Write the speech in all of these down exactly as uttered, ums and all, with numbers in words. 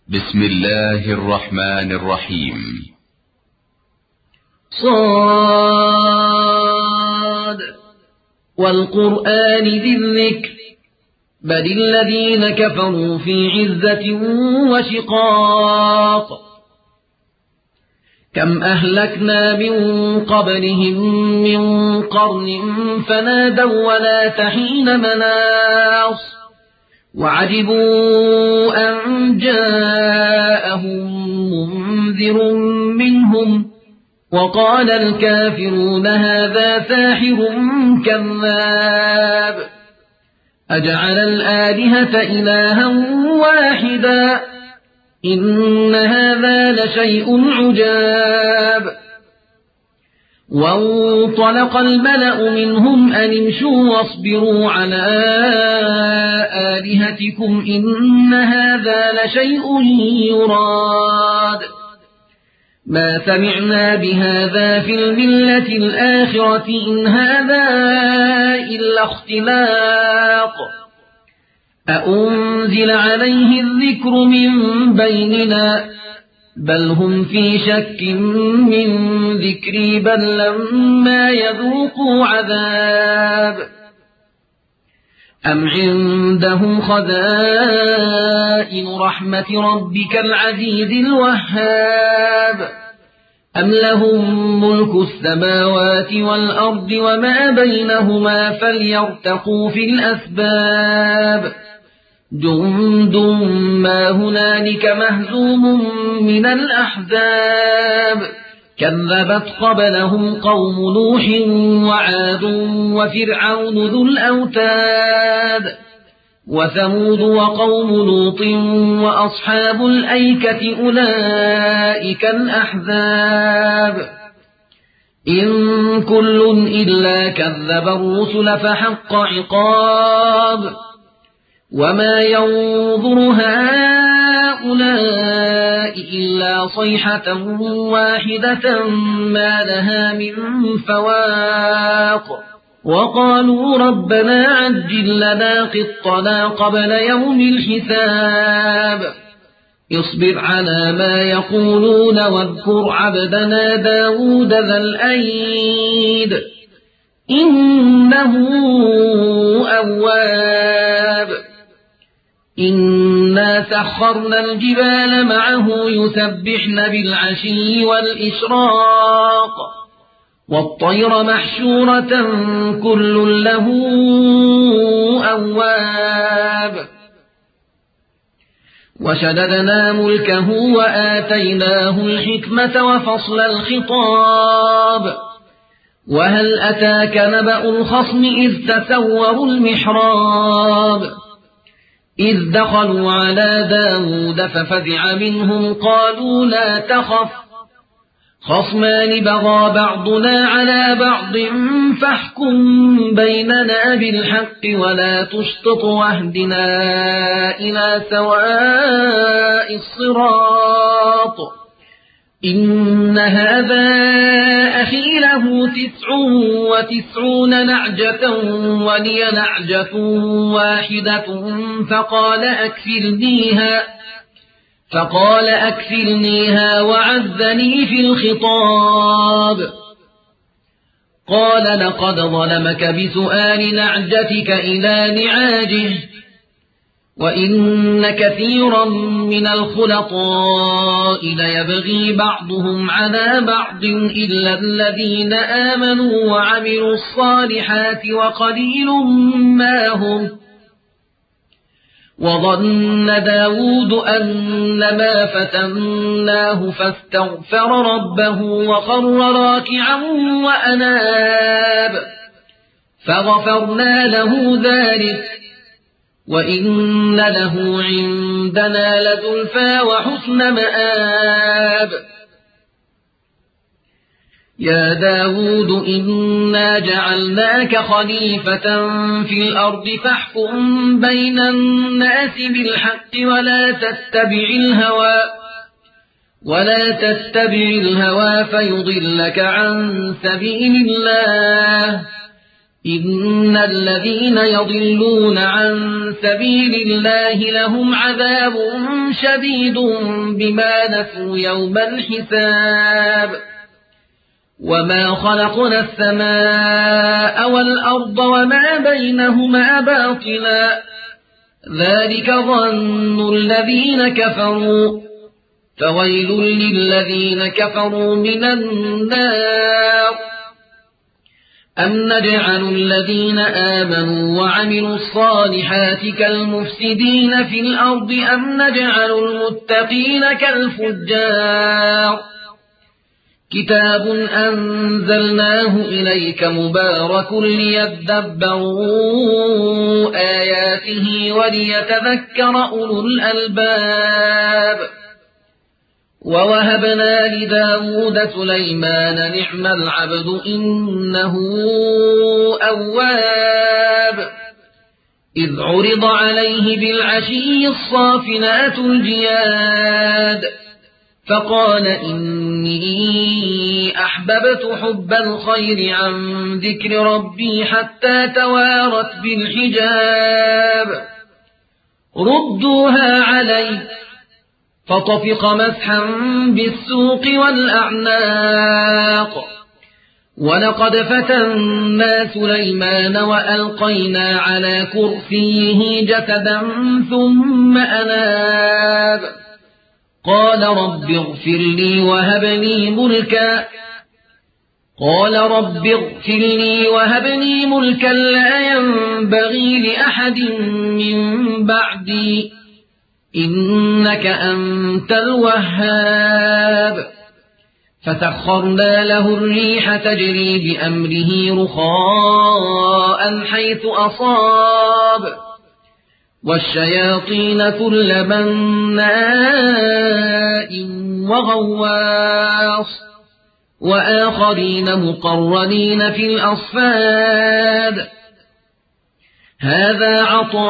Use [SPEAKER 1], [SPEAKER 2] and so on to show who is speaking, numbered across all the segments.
[SPEAKER 1] بسم الله الرحمن الرحيم.
[SPEAKER 2] صاد والقرآن ذي الذكر بل الذين كفروا في عزة وشقاق كم أهلكنا من قبلهم من قرن فنادوا ولا تحين مناص وعجبوا أن جاءهم منذر منهم وقال الكافرون هذا ساحر كذاب أجعل الآلهة إلها واحدا إن هذا لشيء عجاب وانطلق الملأ منهم أن امشوا واصبروا على آلهتكم إن هذا لشيء يراد ما سمعنا بهذا في الملة الآخرة إن هذا إلا اختلاق أأنزل عليه الذكر من بيننا بل هم في شك من ذكري بل لما يذوقوا عذاب أم عندهم خزائن رحمة ربك العزيز الوهاب أم لهم ملك السماوات والأرض وما بينهما فليرتقوا في الأسباب جند ما هنالك مهزوم من الأحزاب كذبت قبلهم قوم نوح وعاد وفرعون ذو الأوتاد وثمود وقوم لوط وأصحاب الأيكة أولئك الأحزاب إن كل إلا كذب الرسل فحق عقاب وما ينظر هؤلاء إلا صيحة واحدة ما لها من فواق وقالوا ربنا عجل لنا قطنا قبل يوم الحساب اصبر على ما يقولون واذكر عبدنا داود ذا الأيد إنه أواب إنا سخرنا الجبال معه يسبحن بالعشي والإشراق والطير محشورة كل له أواب وشددنا ملكه وآتيناه الحكمة وفصل الخطاب وهل أتاك نبأ الخصم إذ تسوروا المحراب إذ دخلوا على داود ففزع منهم قالوا لا تخف خصمان بغى بعضنا على بعض فاحكم بيننا بالحق ولا تشطط واهدنا إلى سواء الصراط إن هذا أخي له تسع وتسعون نعجة ولي نعجة واحدة فقال أكفلنيها فقال أكفلنيها وعزني في الخطاب قال لقد ظلمك بسؤال نعجتك إلى نعاجه وإن كثيرا من الخلطاء ليبغي بعضهم على بعض إلا الذين آمنوا وعملوا الصالحات وقليل ما هم وظن داود أنما فتناه فاستغفر ربه وخر راكعا وأناب فغفرنا له ذلك وإن له عندنا لزلفى وحسن مآب يا داود إنا جعلناك خليفة في الأرض فاحكم بين الناس بالحق ولا تتبع الهوى ولا تتبع الهوى فيضلك عن سبيل الله إن الذين يضلون عن سبيل الله لهم عذاب شديد بما نسوا يوم الحساب وما خلقنا السماء والأرض وما بينهما باطلا ذلك ظن الذين كفروا فويل للذين كفروا من النار أم نجعل الذين آمنوا وعملوا الصالحات كالمفسدين في الأرض أم نجعل المتقين كالفجار كتاب أنزلناه إليك مبارك ليدبروا آياته وليتذكر أولو الألباب ووهبنا لداود سليمان نعم العبد إنه أواب إذ عرض عليه بالعشي الصافنات الجياد فقال إني أحببت حب الخير عن ذكر ربي حتى توارت بالحجاب ردوها علي فطفق مسحا بالسوق والأعناق ولقد فتنا سليمان وألقينا على كرسيه جسدا ثم أناب قال رب اغفر لي وهب لي ملكا قال رب اغفر لي وهب لي ملكا لا ينبغي لأحد من بعدي إنك أنت الوهاب فسخرنا له الريح تجري بأمره رخاء حيث أصاب والشياطين كل بناء وغواص وآخرين مقرنين في الأصفاد هذا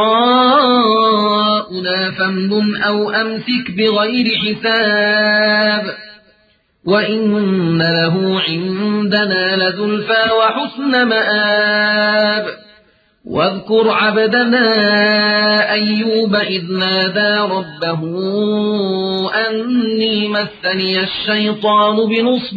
[SPEAKER 2] عطاؤنا فامنن أو أمسك بغير حساب وإن له عندنا لزلفى وحسن مآب واذكر عبدنا أيوب إذ نادى ربه أني مسني الشيطان بنصب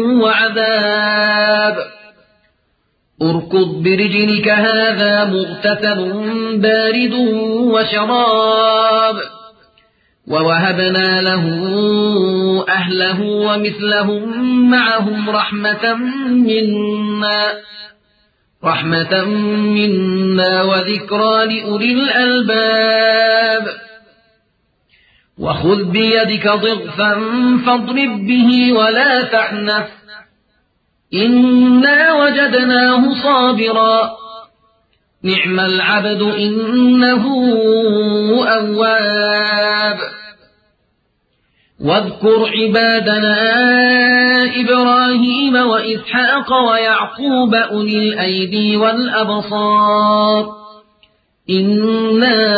[SPEAKER 2] وعذاب اركض برجلك هذا مغتسل بارد وشراب ووهبنا له أهله ومثلهم معهم رحمة منا رحمة منا وذكرى لأولي الألباب وخذ بيدك ضغثا فاضرب به ولا تحنث إنا وجدناه صابرا نعم العبد إنه أواب واذكر عبادنا إبراهيم وإسحاق ويعقوب أولي الأيدي والأبصار إنا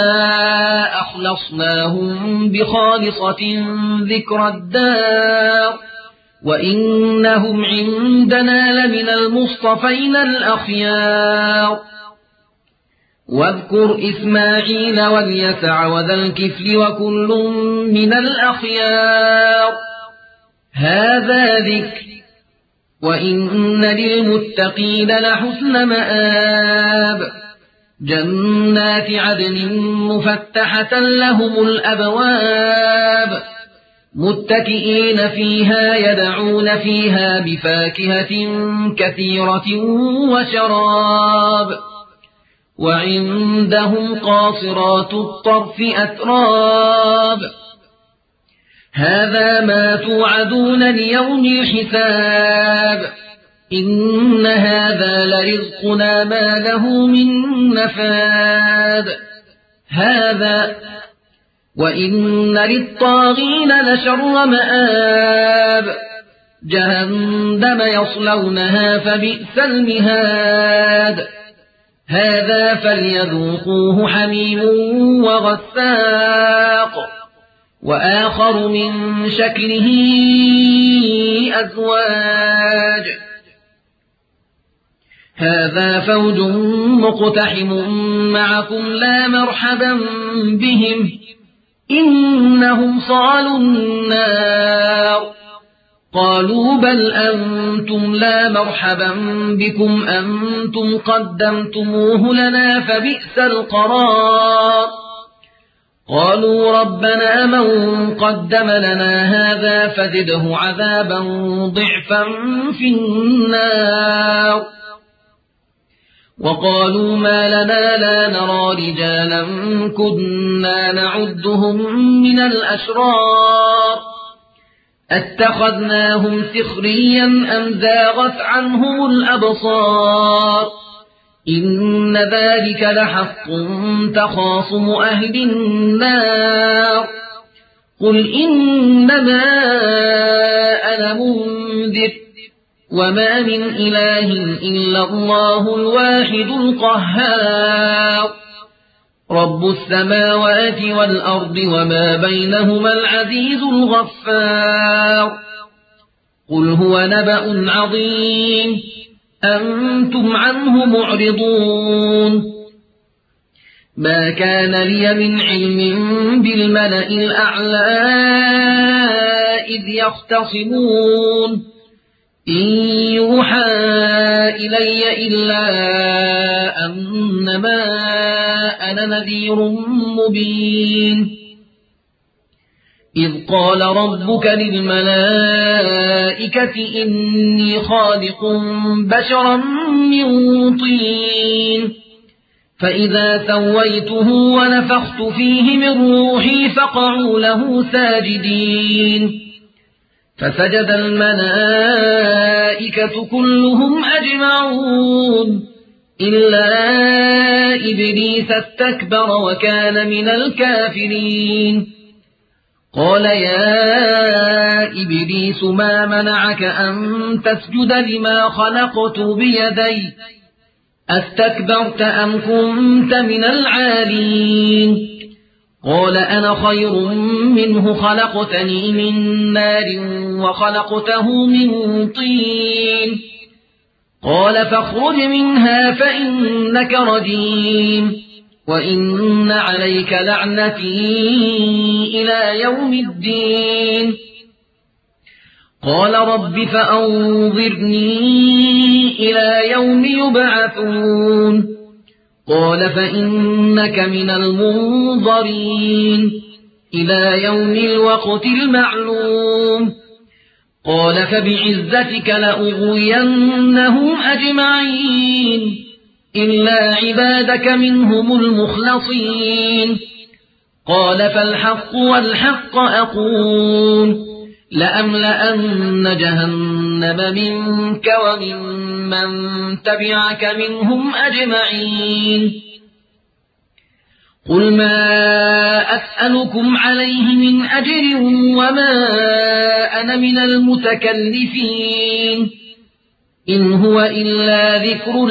[SPEAKER 2] أخلصناهم بخالصة ذكر الدار وإنهم عندنا لمن المصطفين الأخيار واذكر إسماعيل واليسع وذا الكفل وكل من الأخيار هذا ذكر وإن للمتقين لحسن مآب جنات عدن مفتحة لهم الأبواب متكئين فيها يدعون فيها بفاكهة كثيرة وشراب وعندهم قاصرات الطرف أتراب هذا ما توعدون ليوم الحساب إن هذا لرزقنا ما له من نفاد هذا وإن للطاغين لشر مآب جهنم يصلونها فبئس المهاد هذا فليذوقوه حميم وغساق وآخر من شكله أزواج هذا فوج مقتحم معكم لا مرحبا بهم إنهم صالوا النار قالوا بل أنتم لا مرحبا بكم أنتم قدمتموه لنا فبئس القرار قالوا ربنا من قدم لنا هذا فزده عذابا ضعفا في النار وقالوا ما لنا لا نرى رجالا كنا نعدهم من الأشرار اتخذناهم سخريا أم زاغت عنهم الأبصار إن ذلك لحق تخاصم أهل النار قل إنما أنا منذر وما من إله إلا الله الواحد القهار رب السماوات والأرض وما بينهما العزيز الغفار قل هو نبأ عظيم أنتم عنه معرضون ما كان لي من علم بالملأ الأعلى إذ يختصمون إن يوحى إلي إلا أنما أنا نذير مبين إذ قال ربك للملائكة إني خالق بشرا من طين فإذا سويته ونفخت فيه من روحي فقعوا له ساجدين فسجد الملائكة كلهم أجمعون إلا إبليس استكبر وكان من الكافرين قال يا إبليس ما منعك أن تسجد لما خلقت بيدي أستكبرت أم كنت من العالين قال أنا خير منه خلقتني من نار وخلقته من طين قال فاخرج منها فإنك رجيم وإن عليك لعنتي إلى يوم الدين قال رب فأنظرني إلى يوم يبعثون قال فإنك من المنظرين إلى يوم الوقت المعلوم قال فبعزتك لأغوينهم أجمعين إلا عبادك منهم المخلصين قال فالحق والحق أقول لأملأن جهنم منك وممن تبعك منهم أجمعين قل ما أسألكم عليه من أجر وما أنا من المتكلفين إن هو إلا ذكر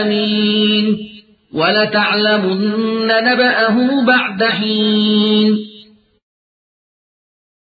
[SPEAKER 2] للعالمين ولتعلمن نبأه بعد حين